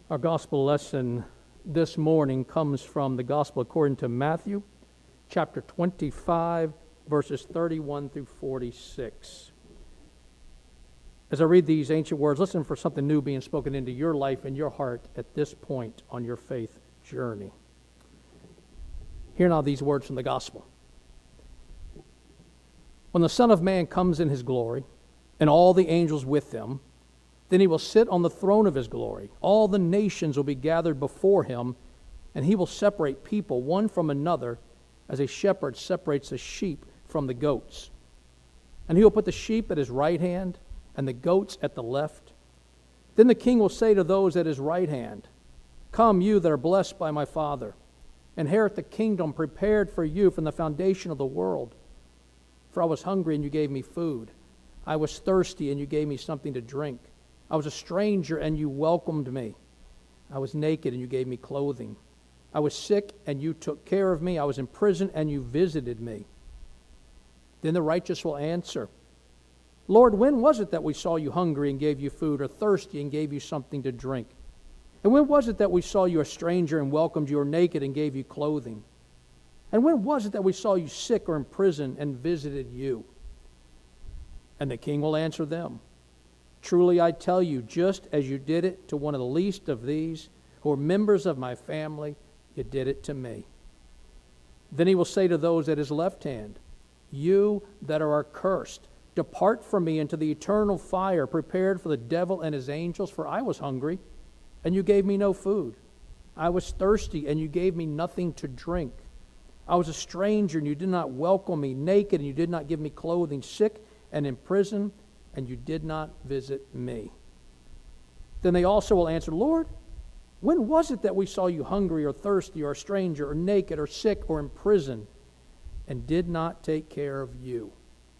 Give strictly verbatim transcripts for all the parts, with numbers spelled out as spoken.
Our gospel lesson this morning comes from the gospel according to Matthew, chapter twenty-five, verses thirty-one through forty-six. As I read these ancient words, listen for something new being spoken into your life and your heart at this point on your faith journey. Hear now these words from the gospel. When the Son of Man comes in his glory, and all the angels with him, then he will sit on the throne of his glory. All the nations will be gathered before him, and he will separate people one from another as a shepherd separates the sheep from the goats. And he will put the sheep at his right hand and the goats at the left. Then the king will say to those at his right hand, "Come, you that are blessed by my Father, inherit the kingdom prepared for you from the foundation of the world. For I was hungry, and you gave me food. I was thirsty, and you gave me something to drink. I was a stranger, and you welcomed me. I was naked, and you gave me clothing. I was sick, and you took care of me. I was in prison, and you visited me." Then the righteous will answer, "Lord, when was it that we saw you hungry and gave you food, or thirsty and gave you something to drink? And when was it that we saw you a stranger and welcomed you, or naked and gave you clothing? And when was it that we saw you sick or in prison and visited you?" And the king will answer them, "Truly I tell you, just as you did it to one of the least of these, who are members of my family, you did it to me." Then he will say to those at his left hand, "You that are accursed, depart from me into the eternal fire prepared for the devil and his angels. For I was hungry, and you gave me no food. I was thirsty, and you gave me nothing to drink. I was a stranger, and you did not welcome me, naked, and you did not give me clothing, sick and in prison, and you did not visit me." Then they also will answer, "Lord, when was it that we saw you hungry or thirsty or a stranger or naked or sick or in prison and did not take care of you?"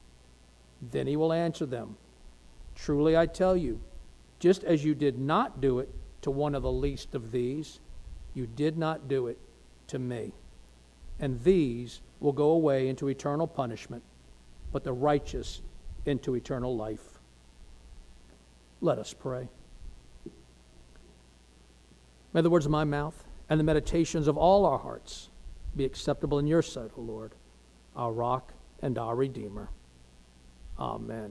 Then he will answer them, "Truly I tell you, just as you did not do it to one of the least of these, you did not do it to me. And these will go away into eternal punishment, but the righteous into eternal life." Let us pray. May the words of my mouth and the meditations of all our hearts be acceptable in your sight, O Lord, our rock and our Redeemer. Amen.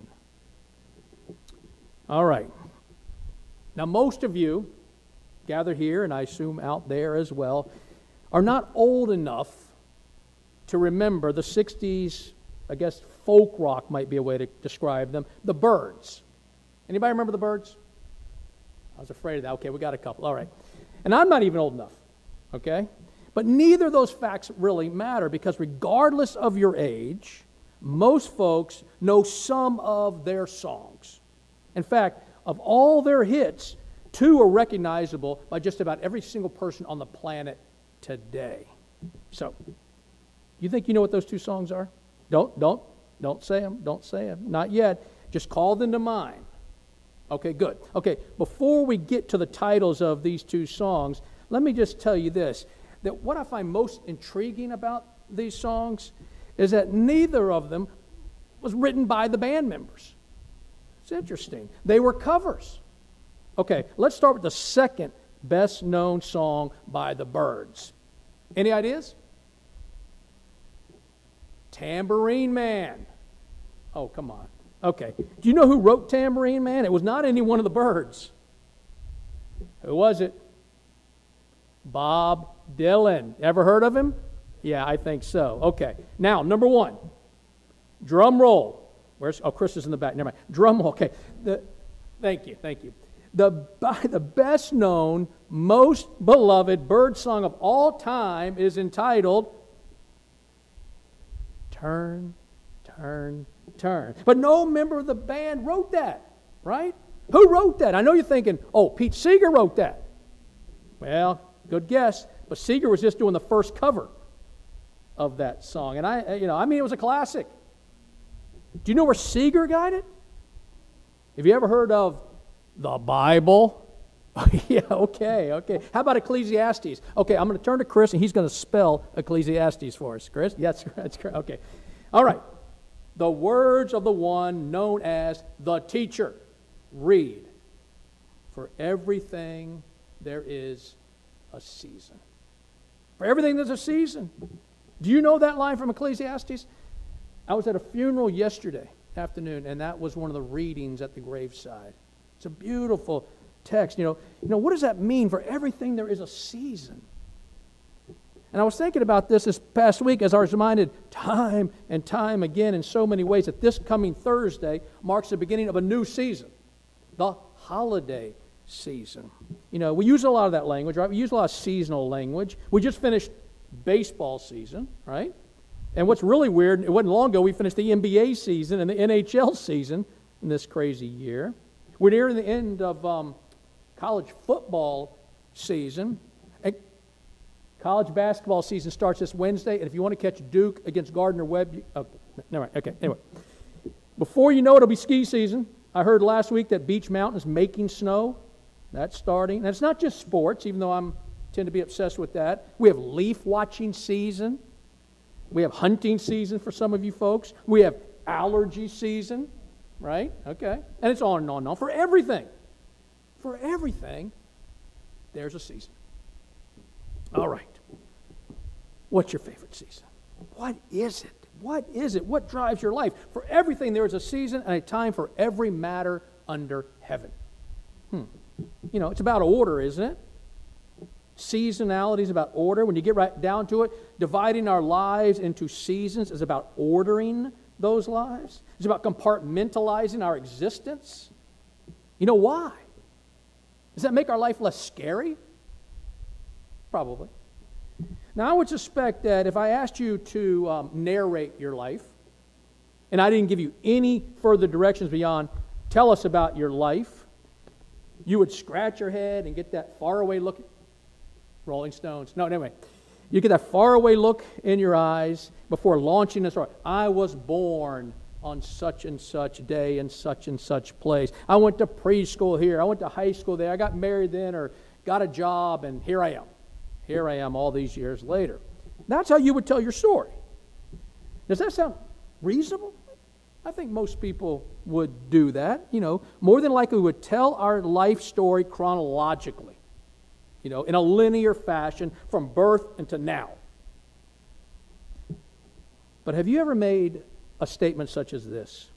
All right. Now, most of you gathered here, and I assume out there as well, are not old enough to remember the sixties, I guess folk rock might be a way to describe them, the Byrds. Anybody remember the Byrds? I was afraid of that. Okay, we got a couple. All right. And I'm not even old enough, okay? But neither of those facts really matter, because regardless of your age, most folks know some of their songs. In fact, of all their hits, two are recognizable by just about every single person on the planet today. So, you think you know what those two songs are? Don't, don't, don't say them. Don't say them. Not yet. Just call them to mind. Okay, good. Okay, before we get to the titles of these two songs, let me just tell you this, that what I find most intriguing about these songs is that neither of them was written by the band members. It's interesting. They were covers. Okay, let's start with the second best known song by the Byrds. Any ideas? Tambourine Man. Oh, come on. Okay. Do you know who wrote Tambourine Man? It was not any one of the Byrds. Who was it? Bob Dylan. Ever heard of him? Yeah, I think so. Okay. Now, number one. Drum roll. Where's, oh, Chris is in the back. Never mind. Drum roll. Okay. The, thank you. Thank you. The, the best known, most beloved Byrd song of all time is entitled Turn, Turn, Turn. But no member of the band wrote that, right? Who wrote that? I know you're thinking, oh, Pete Seeger wrote that. Well, good guess. But Seeger was just doing the first cover of that song. And I, you know, I mean, it was a classic. Do you know where Seeger got it? Have you ever heard of the Bible? Yeah, okay, okay. How about Ecclesiastes? Okay, I'm going to turn to Chris, and he's going to spell Ecclesiastes for us. Chris? Yes, that's correct. Okay. All right. The words of the one known as the teacher. Read. For everything there is a season. For everything, there's a season. Do you know that line from Ecclesiastes? I was at a funeral yesterday afternoon, and that was one of the readings at the graveside. It's a beautiful text. You know, you know, what does that mean? For everything, there is a season. And I was thinking about this this past week as I was reminded time and time again in so many ways that this coming Thursday marks the beginning of a new season, the holiday season. You know, we use a lot of that language, right? We use a lot of seasonal language. We just finished baseball season, right? And what's really weird, it wasn't long ago we finished the N B A season and the N H L season in this crazy year. We're near the end of um, college football season. And college basketball season starts this Wednesday, and if you want to catch Duke against Gardner-Webb, you, oh, never mind, okay, anyway. Before you know it, it'll be ski season. I heard last week that Beach Mountain is making snow. That's starting. And it's not just sports, even though I tend to be obsessed with that. We have leaf watching season. We have hunting season for some of you folks. We have allergy season, right? Okay. And it's on and on and on. For everything, for everything, there's a season. All right. What's your favorite season? What is it? What is it? What drives your life? For everything, there is a season and a time for every matter under heaven. Hmm. You know, it's about order, isn't it? Seasonality is about order. When you get right down to it, dividing our lives into seasons is about ordering those lives. It's about compartmentalizing our existence. You know why? Does that make our life less scary? Probably. Now, I would suspect that if I asked you to um, narrate your life, and I didn't give you any further directions beyond, tell us about your life, you would scratch your head and get that faraway look. Rolling Stones. No, anyway. You get that faraway look in your eyes before launching this story. I was born on such and such day in such and such place. I went to preschool here. I went to high school there. I got married then or got a job, and here I am. Here I am all these years later. That's how you would tell your story. Does that sound reasonable? I think most people would do that. You know, more than likely we would tell our life story chronologically, you know, in a linear fashion from birth into now. But have you ever made a statement such as this?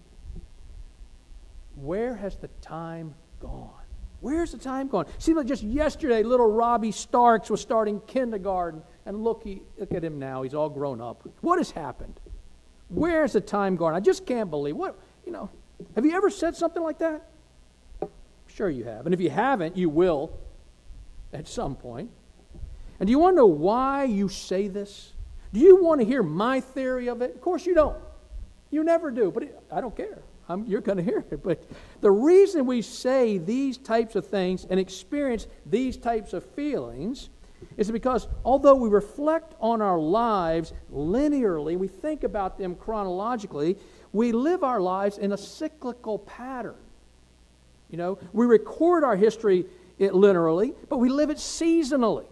Where has the time gone? Where's the time gone? Seemed like just yesterday little Robbie Starks was starting kindergarten, and look, he, look at him now. He's all grown up. What has happened? Where's the time gone? I just can't believe. What, you know, have you ever said something like that? Sure you have. And if you haven't, you will at some point. And do you want to know why you say this? Do you want to hear my theory of it? Of course you don't. You never do, but it, I don't care. I'm, you're going to hear it. But the reason we say these types of things and experience these types of feelings is because although we reflect on our lives linearly, we think about them chronologically, we live our lives in a cyclical pattern. You know, we record our history it linearly, but we live it seasonally.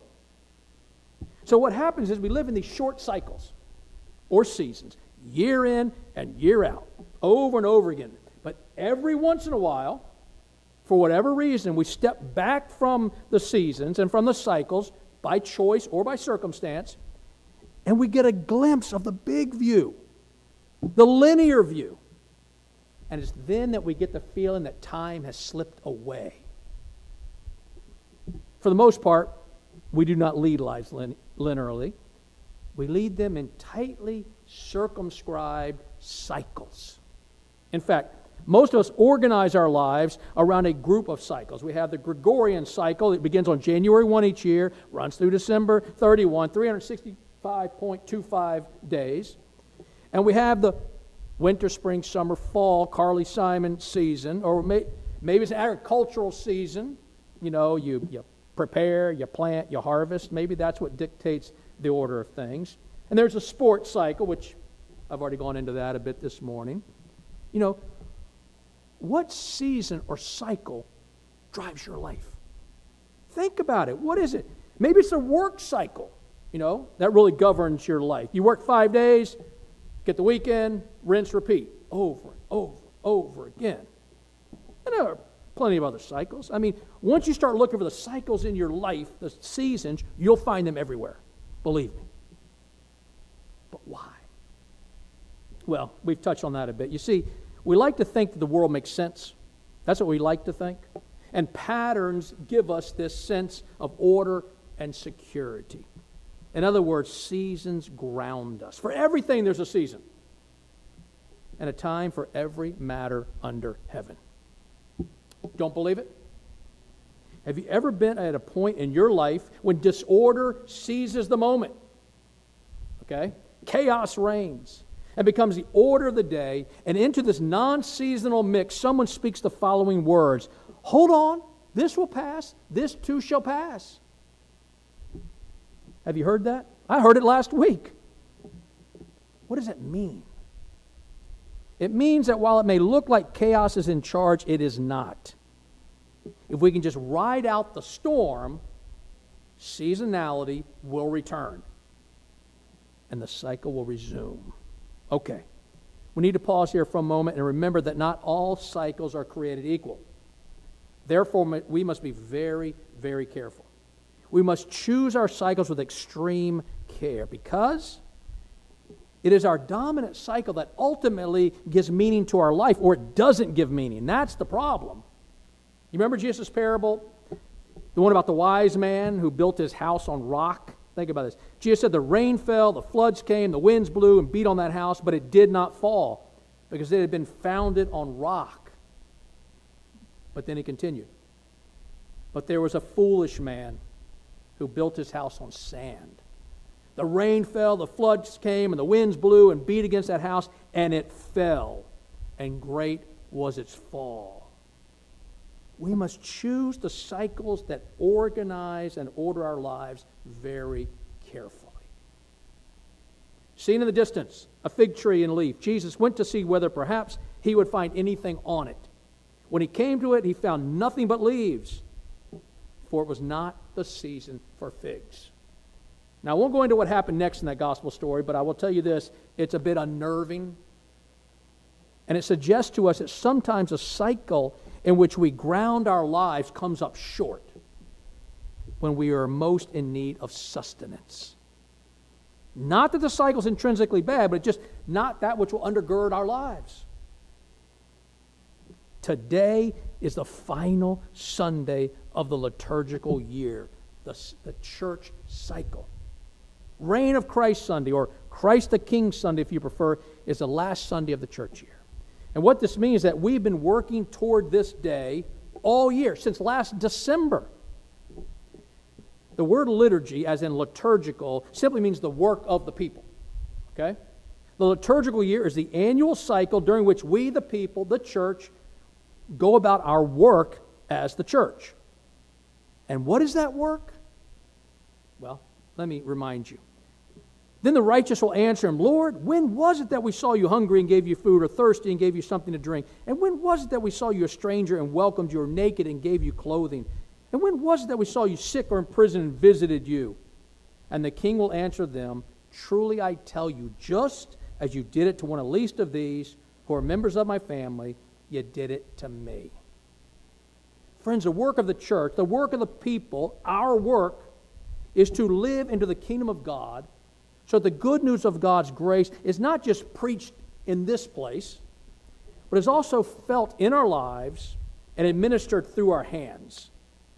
So what happens is we live in these short cycles or seasons, year in and year out, over and over again. But every once in a while, for whatever reason, we step back from the seasons and from the cycles by choice or by circumstance, and we get a glimpse of the big view, the linear view. And it's then that we get the feeling that time has slipped away. For the most part, we do not lead lives lin- linearly. We lead them in tightly circumscribed cycles. In fact, most of us organize our lives around a group of cycles. We have the Gregorian cycle. It begins on January first each year, runs through December thirty-first, three hundred sixty-five point two five days. And we have the winter, spring, summer, fall, Carly Simon season, or may, maybe it's an agricultural season. You know, you, you prepare, you plant, you harvest. Maybe that's what dictates the order of things. And there's a sports cycle, which I've already gone into that a bit this morning. You know, what season or cycle drives your life? Think about it. What is it? Maybe it's a work cycle, you know, that really governs your life. You work five days, get the weekend, rinse, repeat, over and over, over again. And there are plenty of other cycles. I mean, once you start looking for the cycles in your life, the seasons, you'll find them everywhere. Believe me. But why? Well, we've touched on that a bit. You see, we like to think that the world makes sense. That's what we like to think. And patterns give us this sense of order and security. In other words, seasons ground us. For everything, there's a season. And a time for every matter under heaven. Don't believe it? Have you ever been at a point in your life when disorder seizes the moment? Okay? Chaos reigns and becomes the order of the day, and into this non-seasonal mix, someone speaks the following words: hold on, this will pass, this too shall pass. Have you heard that? I heard it last week. What does that mean? It means that while it may look like chaos is in charge, it is not. If we can just ride out the storm, seasonality will return, and the cycle will resume. Okay, we need to pause here for a moment and remember that not all cycles are created equal. Therefore, we must be very, very careful. We must choose our cycles with extreme care, because it is our dominant cycle that ultimately gives meaning to our life, or it doesn't give meaning. That's the problem. You remember Jesus' parable? The one about the wise man who built his house on rock? Think about this. Jesus said the rain fell, the floods came, the winds blew and beat on that house, but it did not fall because it had been founded on rock. But then he continued. But there was a foolish man who built his house on sand. The rain fell, the floods came, and the winds blew and beat against that house, and it fell, and great was its fall. We must choose the cycles that organize and order our lives very carefully. Seen in the distance, a fig tree and leaf. Jesus went to see whether perhaps he would find anything on it. When he came to it, he found nothing but leaves, for it was not the season for figs. Now, I won't go into what happened next in that gospel story, but I will tell you this: it's a bit unnerving. And it suggests to us that sometimes a cycle in which we ground our lives comes up short when we are most in need of sustenance. Not that the cycle is intrinsically bad, but just not that which will undergird our lives. Today is the final Sunday of the liturgical year, the, the church cycle. Reign of Christ Sunday, or Christ the King Sunday if you prefer, is the last Sunday of the church year. And what this means is that we've been working toward this day all year, since last December. The word liturgy, as in liturgical, simply means the work of the people. Okay? The liturgical year is the annual cycle during which we, the people, the church, go about our work as the church. And what is that work? Well, let me remind you. Then the righteous will answer him, Lord, when was it that we saw you hungry and gave you food, or thirsty and gave you something to drink? And when was it that we saw you a stranger and welcomed you, or naked and gave you clothing? And when was it that we saw you sick or in prison and visited you? And the king will answer them, truly I tell you, just as you did it to one of the least of these, who are members of my family, you did it to me. Friends, the work of the church, the work of the people, our work, is to live into the kingdom of God, so the good news of God's grace is not just preached in this place, but is also felt in our lives and administered through our hands.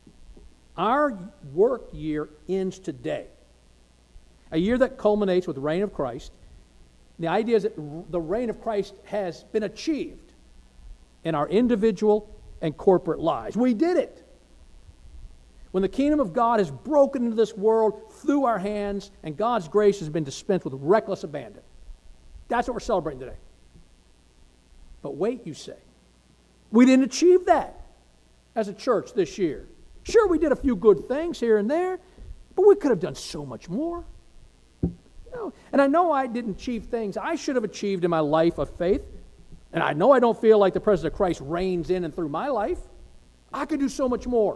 Our work year ends today, a year that culminates with the reign of Christ. The idea is that the reign of Christ has been achieved in our individual and corporate lives. We did it. When the kingdom of God is broken into this world through our hands, and God's grace has been dispensed with reckless abandon. That's what we're celebrating today. But wait, you say, we didn't achieve that as a church this year. Sure, we did a few good things here and there, but we could have done so much more. You know, and I know I didn't achieve things I should have achieved in my life of faith, and I know I don't feel like the presence of Christ reigns in and through my life. I could do so much more.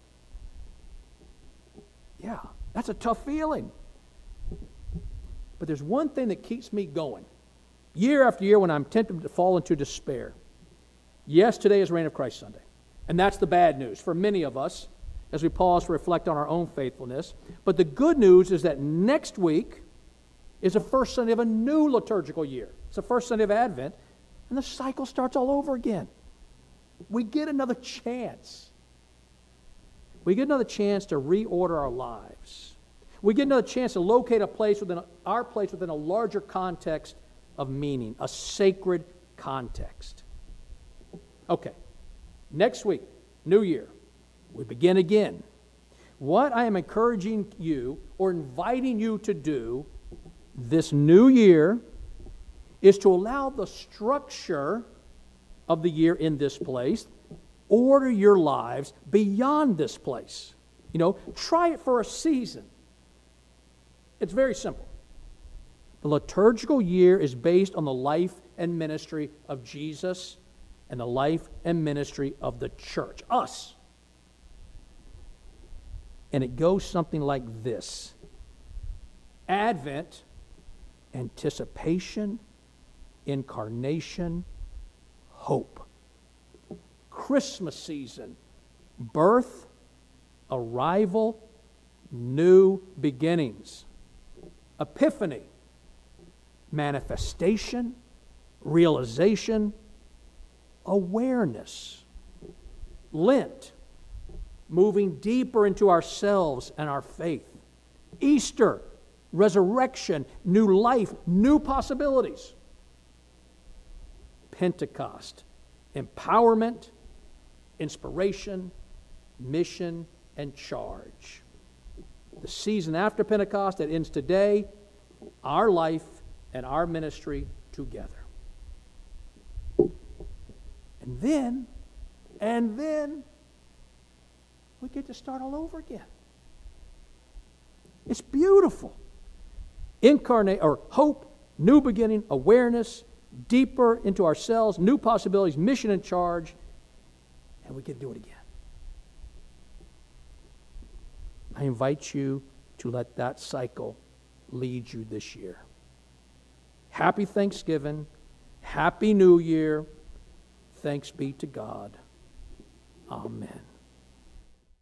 Yeah, that's a tough feeling. But there's one thing that keeps me going. Year after year when I'm tempted to fall into despair. Yes, today is Reign of Christ Sunday. And that's the bad news for many of us as we pause to reflect on our own faithfulness. But the good news is that next week is the first Sunday of a new liturgical year. It's the first Sunday of Advent, and the cycle starts all over again. We get another chance. We get another chance to reorder our lives. We get another chance to locate a place within our place within a larger context of meaning, a sacred context. Okay, next week, New Year, we begin again. What I am encouraging you or inviting you to do this new year is to allow the structure of the year in this place order your lives beyond this place. You know, try it for a season. It's very simple. The liturgical year is based on the life and ministry of Jesus and the life and ministry of the church, us. And it goes something like this. Advent, anticipation, incarnation, hope. Christmas season, birth, arrival, new beginnings. Epiphany, manifestation, realization, awareness. Lent, moving deeper into ourselves and our faith. Easter, resurrection, new life, new possibilities. Pentecost, empowerment, inspiration, mission, and charge. The season after Pentecost that ends today, our life and our ministry together. And then, and then, we get to start all over again. It's beautiful. Incarnate, or hope, new beginning, awareness, deeper into ourselves, new possibilities, mission and charge, and we get to do it again. I invite you to let that cycle lead you this year. Happy Thanksgiving. Happy New Year. Thanks be to God. Amen.